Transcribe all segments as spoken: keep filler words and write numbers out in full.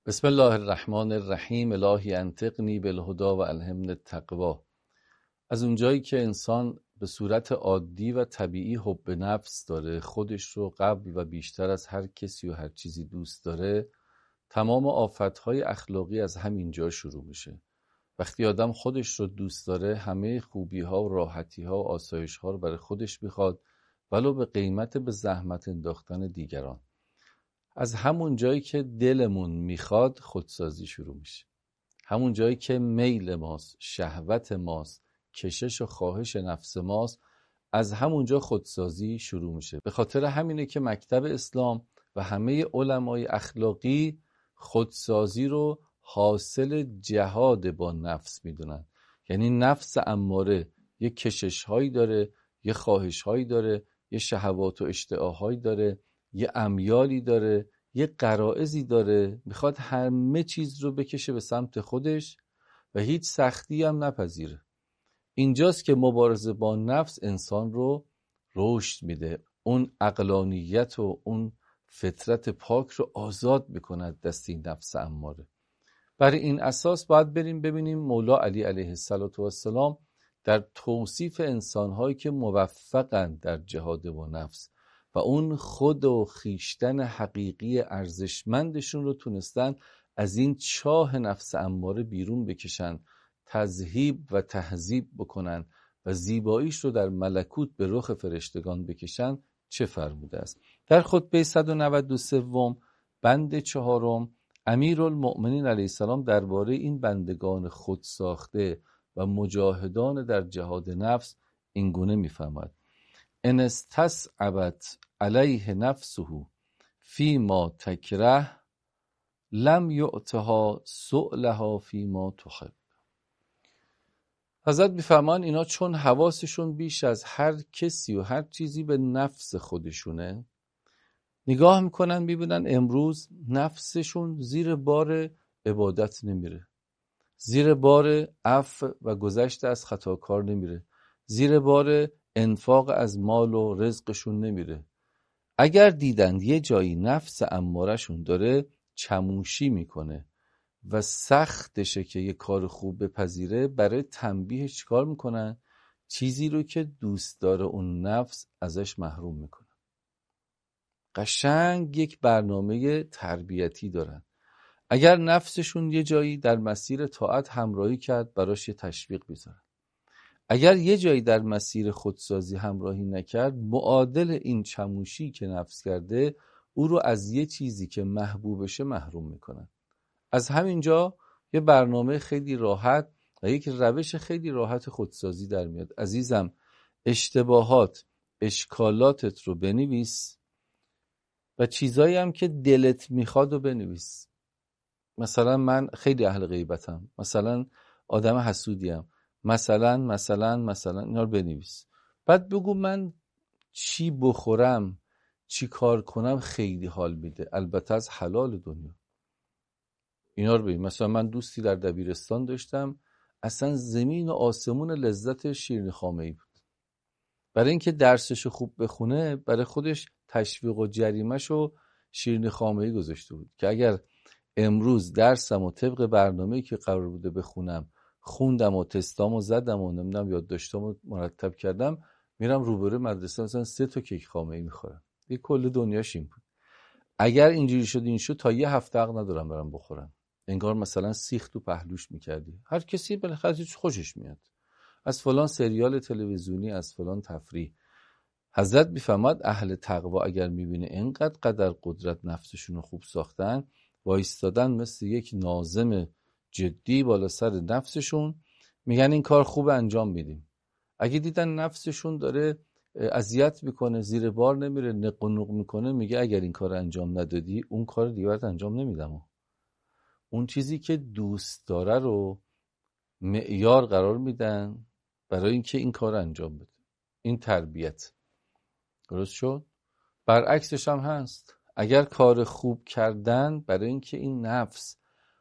بسم الله الرحمن الرحیم. الهی انطقنی بالهدی و الهمنی التقوی. از اونجایی که انسان به صورت عادی و طبیعی حب نفس داره، خودش رو قبل و بیشتر از هر کسی و هر چیزی دوست داره، تمام آفتهای اخلاقی از همین جا شروع میشه. وقتی آدم خودش رو دوست داره، همه خوبی‌ها و راحتی‌ها و آسایش‌ها رو برای خودش میخواد، ولو به قیمت به زحمت انداختن دیگران. از همون جایی که دلمون میخواد خودسازی شروع میشه. همون جایی که میل ماست، شهوت ماست، کشش و خواهش نفس ماست، از همون جا خودسازی شروع میشه. به خاطر همینه که مکتب اسلام و همه علمای اخلاقی خودسازی رو حاصل جهاد با نفس میدونن. یعنی نفس اماره یه کشش هایی داره، یه خواهش هایی داره، یه شهوات و اشتهاهایی داره، یه امیالی داره، یه غرایزی داره، میخواد همه چیز رو بکشه به سمت خودش و هیچ سختی هم نپذیره. اینجاست که مبارزه با نفس انسان رو رشد میده، اون عقلانیت و اون فطرت پاک رو آزاد میکند دست این نفس اماره. برای این اساس باید بریم ببینیم مولا علی علیه السلام در توصیف انسانهایی که موفقند در جهاد با نفس و اون خود و خیشتن حقیقی ارزشمندشون رو تونستن از این چاه نفس اماره بیرون بکشن، تذهیب و تهذیب بکنن و زیباییش رو در ملکوت به رخ فرشتگان بکشن، چه فرموده است؟ در خطبه صد و نود و سه بند چهارم امیرالمؤمنین علیه السلام درباره این بندگان خود ساخته و مجاهدان در جهاد نفس این گونه می‌فرماید: ان استصعبت علیه نفسه فیما تکره لم یعطها سؤلها فیما تحب. حضرت می‌فرمان اینا چون حواسشون بیش از هر کسی و هر چیزی به نفس خودشونه، نگاه میکنن میبینن امروز نفسشون زیر بار عبادت نمیره، زیر بار عفو و گذشت از خطاکار نمیره، زیر بار انفاق از مال و رزقشون نمیره. اگر دیدن یه جایی نفس امارشون داره چموشی میکنه و سختشه که یه کار خوب بپذیره، برای تنبیه چیکار میکنن؟ چیزی رو که دوست داره اون نفس ازش محروم میکنه. قشنگ یک برنامه تربیتی دارن. اگر نفسشون یه جایی در مسیر طاعت همراهی کرد، براش یه تشویق بذارن. اگر یه جایی در مسیر خودسازی همراهی نکرد، معادل این چموشی که نفس کرده، او رو از یه چیزی که محبوبشه محروم میکنن. از همینجا یه برنامه خیلی راحت و یک روش خیلی راحت خودسازی در میاد. عزیزم، اشتباهات، اشکالاتت رو بنویس و چیزایی هم که دلت میخواد رو بنویس. مثلا من خیلی اهل غیبتم، مثلا آدم حسودیم، مثلا مثلا مثلا اینا رو بنویس. بعد بگو من چی بخورم، چی کار کنم خیلی حال میده، البته از حلال دنیا. اینا رو ببین. مثلا من دوستی در دبیرستان داشتم، اصلا زمین و آسمون لذت شیرینی خامه‌ای بود. برای اینکه درسش خوب بخونه، برای خودش تشویق و جریمه‌شو شیرینی خامه‌ای گذاشته بود که اگر امروز درسم و طبق برنامه‌ای که قرار بوده بخونم خوندم و تستامو زدم و نمیدونم یادداشتامو مرتب کردم، میرم روبروی مدرسه مثلا سه تا کیک خامه‌ای میخورم. یه کل دنیاش این بود. اگر اینجوری شد این شد تا یه هفته حق ندارم برام بخورم. انگار مثلا سیخ تو پهلوش میکردی. هر کسی بالاخره خوشش میاد از فلان سریال تلویزیونی، از فلان تفریح. حضرت میفهمد اهل تقوا اگر میبینه اینقدر قدر قدرت نفسشون رو خوب ساختن، وایستادن مثل یک ناظم جدی بالا سر نفسشون، میگن این کار خوب انجام میدیم. اگه دیدن نفسشون داره اذیت میکنه، زیر بار نمیره، نق و نق میکنه، میگه اگر این کار انجام ندادی اون کار دیگه انجام نمیدم. اون چیزی که دوست داره رو معیار قرار میدن برای اینکه این کار انجام بده. این تربیت. درست شد؟ برعکسش هم هست. اگر کار خوب کردن برای اینکه این نفس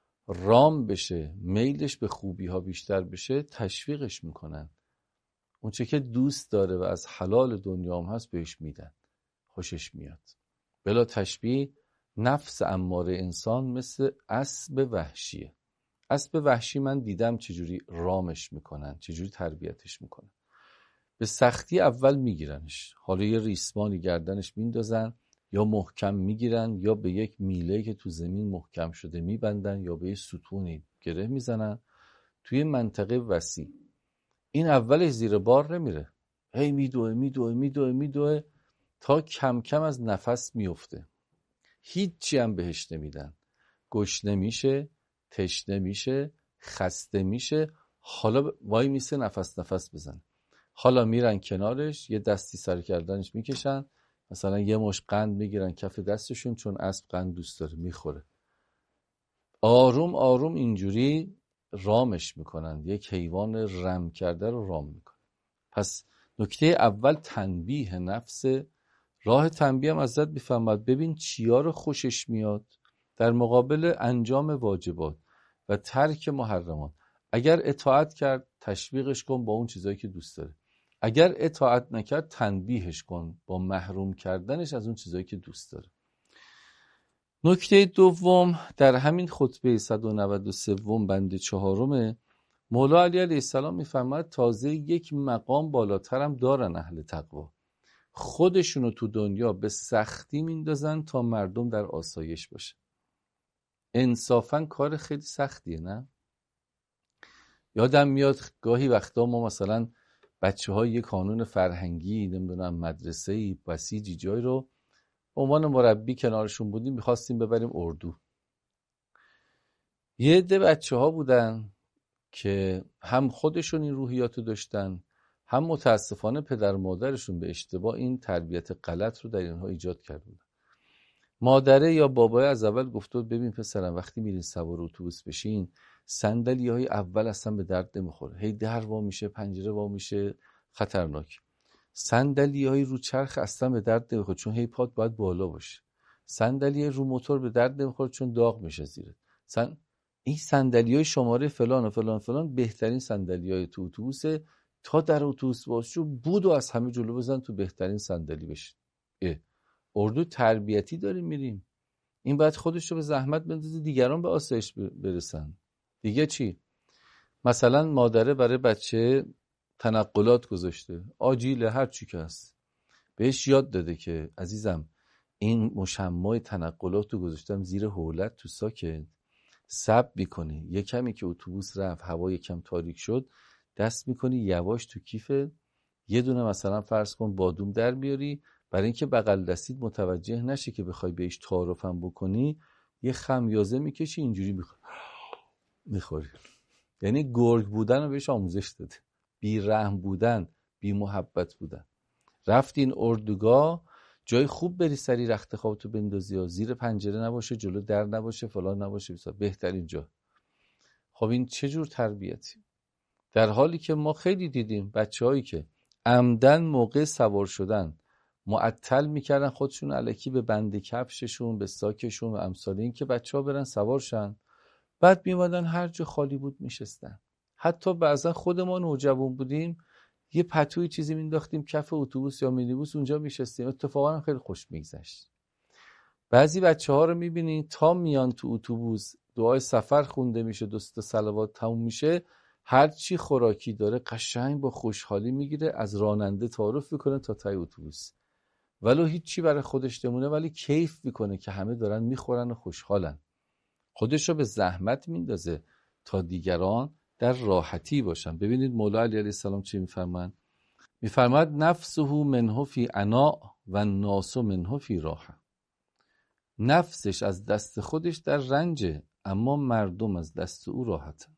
رام بشه، میلش به خوبی ها بیشتر بشه، تشویقش میکنن. اون چه که دوست داره و از حلال دنیا هم هست بهش میدن. خوشش میاد. بلا تشبیه نفس اماره انسان مثل اسب وحشیه. اسب وحشی من دیدم چجوری رامش میکنن، چجوری تربیتش میکنن. به سختی اول میگیرنش، حالا یه ریسمانی گردنش میندازن، یا محکم میگیرن، یا به یک میله که تو زمین محکم شده میبندن، یا به یه ستونی گره میزنن توی منطقه وسیع. این اولش زیر بار نمیره، هی میدوه میدوه میدوه میدوه تا کم کم از نفس میفته. هیچی هم بهش نمیدن، گشنه میشه، تشنه میشه، خسته میشه، حالا وای میسه نفس نفس بزن. حالا میرن کنارش، یه دستی سر کردنش میکشن، مثلا یه مش قند میگیرن کف دستشون، چون اسب قند دوست داره میخوره. آروم آروم اینجوری رامش میکنن، یک حیوان رم کرده رو رام میکنن. پس نکته اول تنبیه نفس. راه تنبیه هم ازت میفهمد ببین چیا رو خوشش میاد در مقابل انجام واجبات و ترک محرمات. اگر اطاعت کرد تشویقش کن با اون چیزایی که دوست داره، اگر اطاعت نکرد تنبیهش کن با محروم کردنش از اون چیزایی که دوست داره. نکته دوم در همین خطبه صد و نود و سه بند چهارم مولا علی علیه السلام میفرماید تازه یک مقام بالاتر هم دارن اهل تقوا، خودشونو تو دنیا به سختی میندازن تا مردم در آسایش باشه. انصافاً کار خیلی سختیه نه؟ یادم میاد گاهی وقتا ما مثلا بچه های یک کانون فرهنگی نمیدونم مدرسه‌ای بسیجی جای رو به عنوان مربی کنارشون بودیم، میخواستیم ببریم اردو. یه عده بچه ها بودن که هم خودشون این روحیاتو داشتن، هم متاسفانه پدر و مادرشون به اشتباه این تربیت غلط رو در اینها ایجاد کردن. مادره یا بابای از اول گفته ببین پسرم وقتی میرین سوار اتوبوس بشین صندلی های اول اصلا به درد نمیخوره، هی در وا میشه، پنجره وا میشه، خطرناک. صندلی های رو چرخ اصلا به درد نمیخوره چون هی پات باید بالا باشه. صندلی رو موتور به درد نمیخوره چون داغ میشه زیره. سن... این صندلی های شماره فلان و فلان فلان بهترین صندلی های تو اتوبوسه، تا در اتوبوس واسه بود و از همه جلو بزن تو بهترین صندلی بشین. اردو تربیتی داریم میریم، این باید خودش رو به زحمت بندازه دیگران به آسایش برسن. دیگه چی؟ مثلا مادره برای بچه تنقلات گذاشته، آجیله هر چی که هست، بهش یاد داده که عزیزم این مشمع تنقلات رو گذاشتم زیر حولت تو ساکت، صبر میکنی یه کمی که اتوبوس رفت هوا یکم تاریک شد دست میکنی یواش تو کیفت یه دونه مثلا فرض کن بادوم در بیاری، برای اینکه بغل دستید متوجه نشه که بخوای بهش تعارفم بکنی یه خمیازه میکشی اینجوری میخوری میخوری. یعنی گرگ بودن رو بهش آموزش داده، بی رحم بودن، بی محبت بودن. رفتین اردوگاه جای خوب بری سری رخت خوابتو بندازی ها، زیر پنجره نباشه، جلو در نباشه، فلان نباشه، بسا بهترین جا. خب این چه جور تربیتی؟ در حالی که ما خیلی دیدیم بچه‌هایی که عمدن موقع سوار شدن معطل میکردن خودشون الکی به بند کفششون، به ساکشون و امثال این که بچه‌ها برن سوار شن، بعد میومدن هر جا خالی بود میشستن. حتی بعضا خود ما نوجوان بودیم یه پتوی چیزی مینداختیم کف اتوبوس یا مینیبوس اونجا میشستیم، اتفاقا خیلی خوش میگذشت. بعضی بچه‌ها رو میبینی تا میان تو اتوبوس دعای سفر خونده میشه، دوست صلوات تموم میشه، هر چی خوراکی داره قشنگ با خوشحالی میگیره از راننده تعارف میکنه تا تای اتوبوس، ولو هیچی برای خودش نمونه ولی کیف میکنه که همه دارن میخورن و خوشحالن. خودش رو به زحمت میندازه تا دیگران در راحتی باشن. ببینید مولا علی علیه السلام چی میفرماند؟ میفرماید نفسه منه فی عناء و الناس منه فی راحه. نفسش از دست خودش در رنجه اما مردم از دست او راحتن.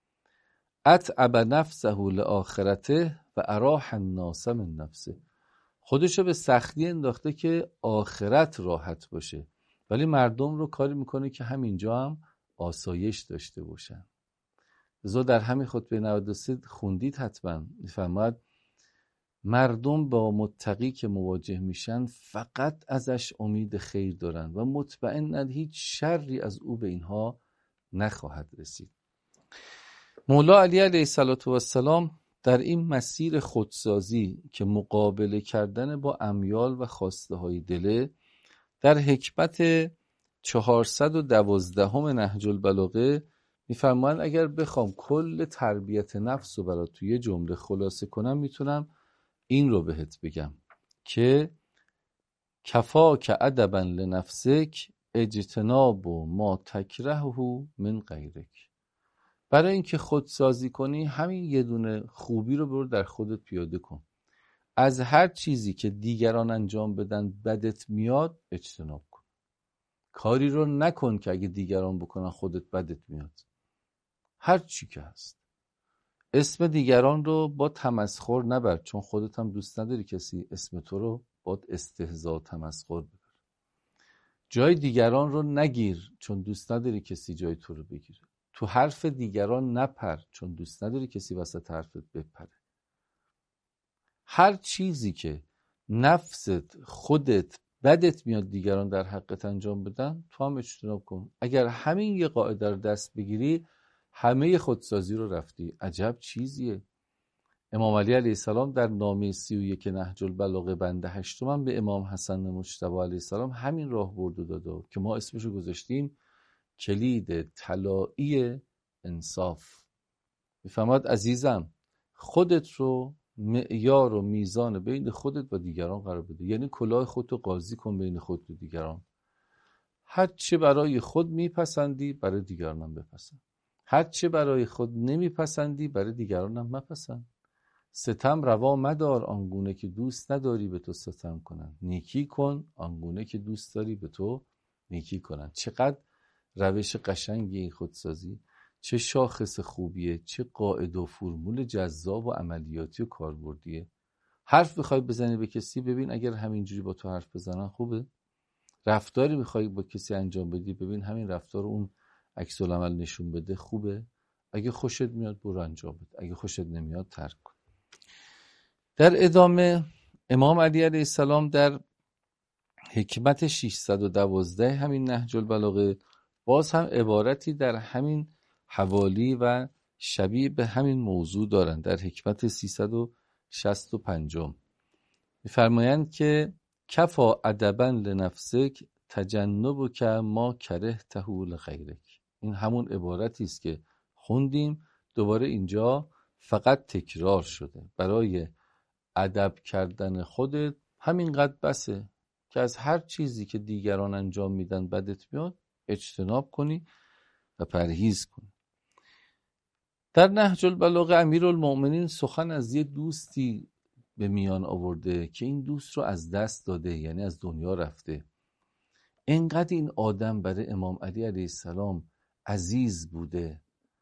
اتعب نفسه لآخرته و اراح الناس من نفسه. خودشو به سختی انداخته که آخرت راحت باشه ولی مردم رو کاری میکنه که همینجا هم آسایش داشته باشن. لذا در همین خطبه نود و سه خوندید حتما، میفرماید مردم با متقی که مواجه میشن فقط ازش امید خیر دارن و مطمئنن هیچ شری از او به اینها نخواهد رسید. مولا علی علیه السلام در این مسیر خودسازی که مقابله کردن با امیال و خواسته های دله، در حکمت چهارصد و دوازدهم نهج البلاغه میفرمایند اگر بخوام کل تربیت نفس رو برات توی جمله خلاصه کنم میتونم این رو بهت بگم که کفاک ادبا لنفسک اجتناب ما تکرهه من غیرک. برای اینکه خودسازی کنی همین یه دونه خوبی رو برو در خودت پیاده کن. از هر چیزی که دیگران انجام بدن بدت میاد اجتناب کن. کاری رو نکن که اگه دیگران بکنن خودت بدت میاد. هر چی که هست. اسم دیگران رو با تمسخر نبر، چون خودت هم دوست نداری کسی اسم تو رو با استهزا و تمسخر ببر. جای دیگران رو نگیر، چون دوست نداری کسی جای تو رو بگیره. تو حرف دیگران نپر، چون دوست نداری کسی وسط حرفت بپره. هر چیزی که نفست، خودت بدت میاد دیگران در حقت انجام بدن، تو هم اجتناب کن. اگر همین یه قاعده رو دست بگیری همه خودسازی رو رفتی. عجب چیزیه. امام علی علیه السلام در نامه سی و یک نهج البلاغه بند هشتم به امام حسن مجتبی علیه السلام همین راه برد و داد که ما اسمشو گذاشتیم کلید طلایی انصاف. میفهمد عزیزم، خودت رو معیار و میزان بین خودت و دیگران قرار بده. یعنی کلاه خودتو قاضی کن بین خودت و دیگران. هر چه برای خود میپسندی برای دیگران هم بپسند. هر چه برای خود نمیپسندی برای دیگران هم مپسند. ستم روا مدار آنگونه که دوست نداری به تو ستم کنن. نیکی کن آنگونه که دوست داری به تو نیکی کنن. چقدر روش قشنگی این خودسازی، چه شاخص خوبیه، چه قاعده و فرمول جذاب و عملیاتی و کاربردیه. حرف بخوای بزنی به کسی، ببین اگر همینجوری با تو حرف بزنن خوبه. رفتاری بخوای با کسی انجام بدی، ببین همین رفتار اون عکس العمل نشون بده خوبه. اگه خوشت میاد برو انجام بده، اگه خوشت نمیاد ترک کن. در ادامه امام علی علیه السلام در حکمت ششصد و دوازده همین نهج البلاغه باز هم عبارتی در همین حوالی و شبیه به همین موضوع دارند. در حکمت سیصد و شصت و پنج می‌فرمایند که کفا ادبا لنفسک تجنبک ما کرهته لغیرک. این همون عبارتی است که خوندیم، دوباره اینجا فقط تکرار شده. برای ادب کردن خودت همینقدر بسه که از هر چیزی که دیگران انجام میدن بدت میاد اجتناب کنی و پرهیز کنی. در نهج البلاغه امیرالمؤمنین سخن از یه دوستی به میان آورده که این دوست رو از دست داده، یعنی از دنیا رفته. انقدر این آدم برای امام علی علیه السلام عزیز بوده،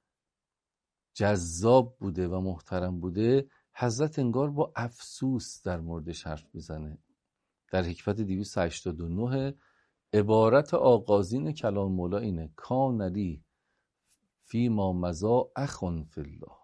جذاب بوده و محترم بوده، حضرت انگار با افسوس در موردش حرف میزنه. در حکمت دویست و هشتاد و نه عبارت آغازین کلام مولا اینه: کان لی فی ما مضی اخ فی الله.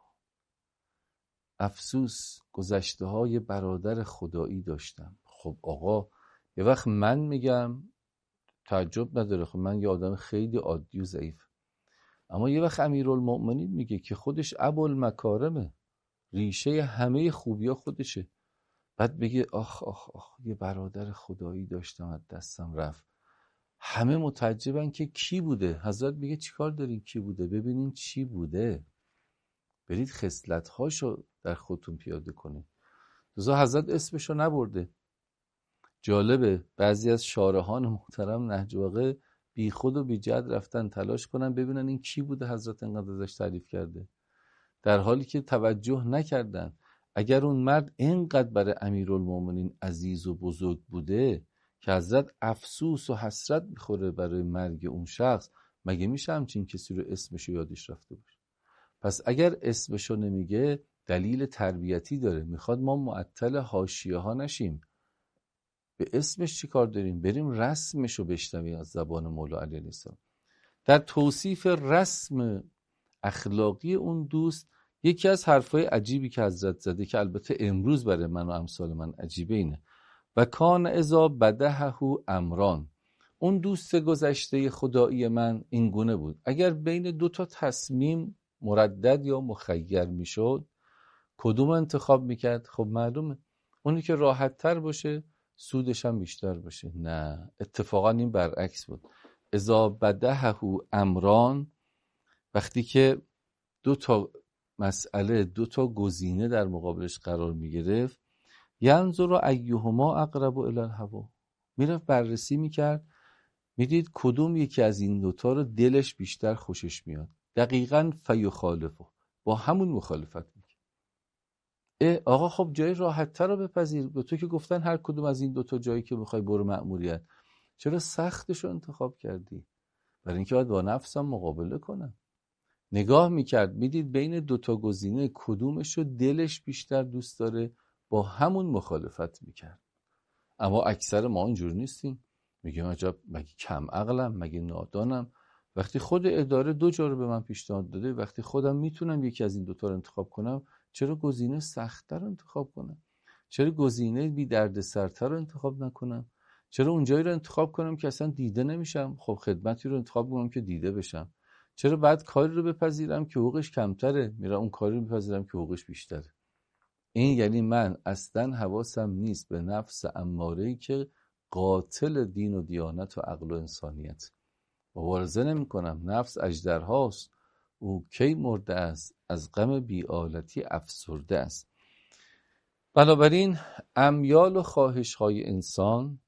افسوس، گذشته های برادر خدایی داشتم. خب آقا یه وقت من میگم تعجب نداره، خب من یه آدم خیلی عادی و ضعیف، اما یه وقت امیرالمؤمنین میگه که خودش ابوالمکارمه، ریشه همه خوبیا خودشه، بعد بگه آخ آخ آخ یه برادر خدایی داشتم از دستم رفت. همه متعجبن که کی بوده. حضرت میگه چیکار دارین کی بوده؟ ببینین چی بوده، برید خصلت‌هاشو در خودتون پیاده کنید. لذا حضرت اسمشو نبرده. جالبه بعضی از شارحان محترم نهج البلاغه بی خود و بی جد رفتن تلاش کنن ببینن این کی بوده حضرت انقدر ازش تعریف کرده، در حالی که توجه نکردن. اگر اون مرد اینقدر برای امیرالمؤمنین عزیز و بزرگ بوده که حضرت افسوس و حسرت میخوره برای مرگ اون شخص، مگه میشه همچین کسی رو اسمشو یادش رفته باشه؟ پس اگر اسمشو نمیگه دلیل تربیتی داره. میخواد ما معطل حاشیه ها نشیم. به اسمش چی کار داریم؟ بریم رسمشو بشنویم از زبان مولا علی علیه السلام. در توصیف رسم اخلاقی اون دوست یکی از حرفای عجیبی که حضرت زده، که البته امروز برای من و امثال من عجیبه، اینه: و کان اذا بدحه امران. اون دوست گذشته خدایی من این گونه بود، اگر بین دو تا تصمیم مردد یا مخیر میشد کدوم انتخاب میکرد؟ خب معلومه اونی که راحت تر باشه، سودش هم بیشتر باشه. نه، اتفاقا این برعکس بود. اذا بدهه امران، وقتی که دو تا مسئله، دو تا گزینه در مقابلش قرار می گرفت، ینظر ایهما اقرب الی الهوی، میرفت بررسی میکرد میدید کدوم یکی از این دوتا رو دلش بیشتر خوشش میاد، دقیقاً فیخالفه، با همون مخالفت میکنه. اه آقا خب جای راحت تر رو بپذیر، به تو که گفتن هر کدوم از این دوتا جایی که میخوای برو مأموریت، چرا سختش رو انتخاب کردی؟ برای اینکه باید با نفسم مقابله کنم. نگاه میکرد میدید بین دوتا گزینه کدومش رو دلش بیشتر دوست داره، با همون مخالفت میکرد. اما اکثر ما اینجور نیستیم، میگیم عجب مگه کم عقلم، مگه نادانم، وقتی خود اداره دو جا رو به من پیشنهاد داده، وقتی خودم میتونم یکی از این دوتا رو انتخاب کنم، چرا گزینه سخت‌تر رو انتخاب کنم؟ چرا گزینه بی دردسرتر رو انتخاب نکنم؟ چرا اونجایی رو انتخاب کنم که اصلا دیده نمیشم؟ خب خدمتی رو انتخاب کنم که دیده بشم. چرا بعد کاری رو بپذیرم که حقوقش کمتره، میرم اون کاری رو بپذیرم که حقوقش بیشتره؟ این یعنی من اصلا حواسم نیست به نفس اماره‌ای که قاتل دین و دیانت و عقل و انسانیت. مبارزه نمی کنم، نفس اژدرهاست، او کی مرده است، از غم بی‌آلتی افسرده است. بنابراین امیال و خواهش‌های انسان،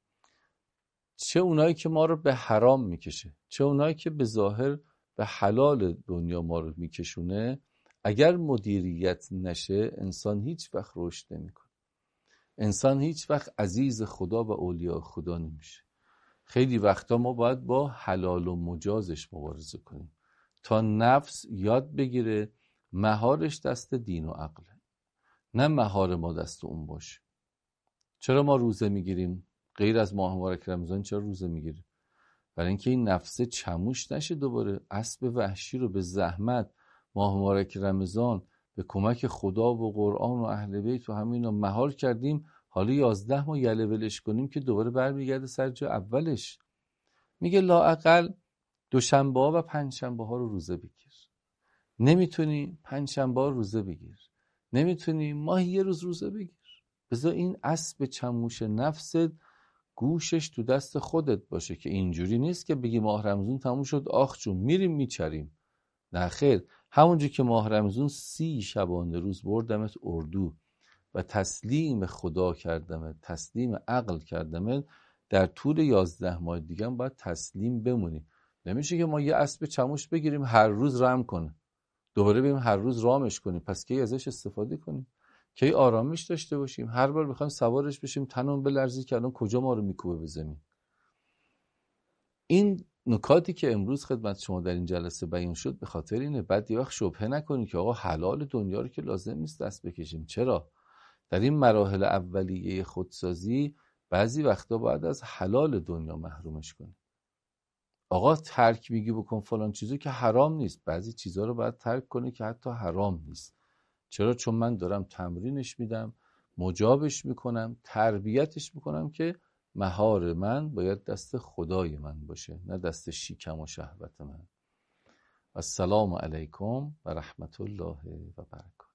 چه اونایی که ما رو به حرام میکشه، چه اونایی که به ظاهر به حلال دنیا ما رو میکشونه، اگر مدیریت نشه انسان هیچ وقت رشد نمیکنه. انسان هیچ وقت عزیز خدا و اولیاء خدا نمیشه. خیلی وقتا ما باید با حلال و مجازش مبارزه کنیم تا نفس یاد بگیره مهارش دست دین و عقله، نه مهار ما دست اون باشه. چرا ما روزه میگیریم؟ غیر از ماه مبارک رمضان چرا روزه میگیریم؟ برای اینکه این نفس چموش نشه دوباره. اسب وحشی رو به زحمت ماه مبارک رمضان به کمک خدا و قرآن و اهل بیت و همینا مهار کردیم، حالا یازده ما یله ولش کنیم که دوباره برمیگرده سر جای اولش. میگه لااقل دوشنبه ها و پنجشنبه ها رو روزه بگیر. نمیتونی پنجشنبه ها روزه بگیر، نمیتونی ماهی یه روز روزه بگیر. بذار این اسب چموش نفست گوشش تو دست خودت باشه که اینجوری نیست که بگی ماه رمضان تموم شد آخ جون میریم میچریم. نه خیر، همونجور که ماه رمضان سی شبانه روز بردمت اردو و تسلیم خدا کردمت، تسلیم عقل کردمت، در طول یازده ماه دیگه هم باید تسلیم بمونی. نمیشه که ما یه اسب چموش بگیریم هر روز رم کنه، دوباره بریم هر روز رامش کنیم، پس کی ازش استفاده کنیم؟ کی آرامش داشته باشیم؟ هر بار بخوایم سوارش بشیم تنمون بلرزی که الان کجا ما رو میکوبه به زمین. این نکاتی که امروز خدمت شما در این جلسه بیان شد به خاطر اینه. بعد یه وقت شبهه نکنید که آقا حلال دنیا رو که لازم نیست دست بکشیم. چرا؟ در این مراحل اولیه خودسازی بعضی وقتا باید از حلال دنیا محرومش کنیم. آقا ترک میگی بکن فلان چیزو که حرام نیست، بعضی چیزا رو باید ترک کنی که حتی حرام نیست. چرا؟ چون من دارم تمرینش میدم، مجابش میکنم، تربیتش میکنم که مهار من باید دست خدای من باشه، نه دست شیکم و شهوت من. السلام علیکم و رحمت الله و برکاته.